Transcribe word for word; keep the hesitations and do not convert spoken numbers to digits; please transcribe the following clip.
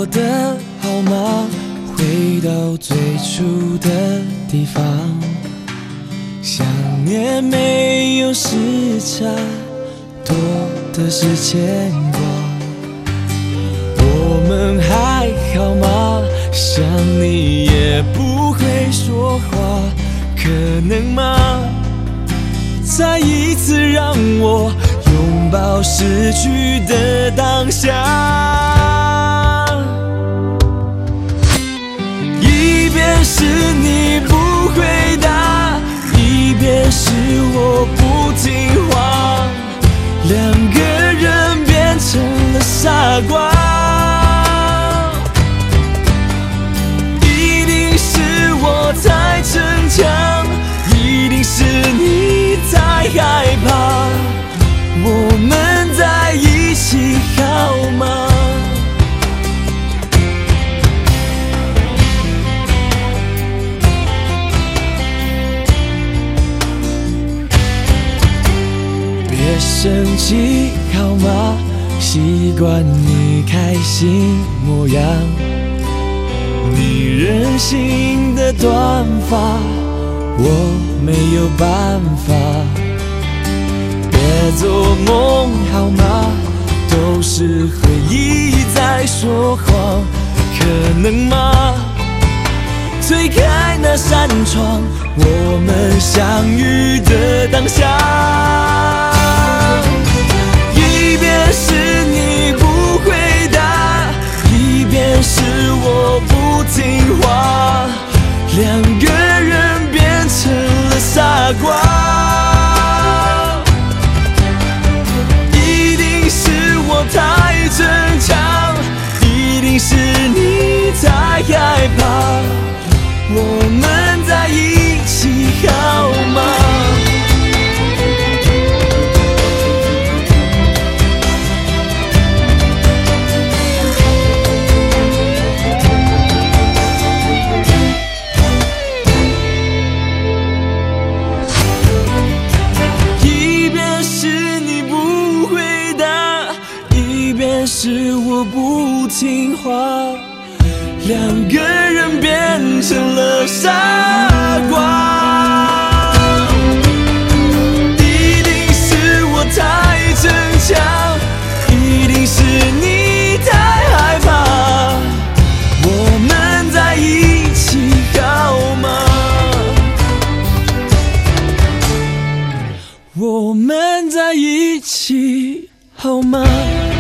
过得好吗？回到最初的地方，想念没有时差，多的是牵挂。我们还好吗？想你也不会说话，可能吗？再一次让我拥抱失去的当下，一边是你不回答，一边是我不听话，两个人变成了傻瓜。一定是我太逞强，一定是你太害怕，我们在一起好吗？别生气好吗？习惯你开心模样，你任性的短发我没有办法。别做梦好吗？都是回忆在说谎，可能吗？推开那扇窗，我们相遇的当下，一边是你不回答，一边是我不听话，两个人变成了傻瓜。一定是我太逞强，一定是你太害怕，我们在一起好吗？一边是你不回答，一边是我不听话，两个人变成了傻瓜。一定是我太逞强，一定是你太害怕，我们在一起好吗？我们在一起好吗？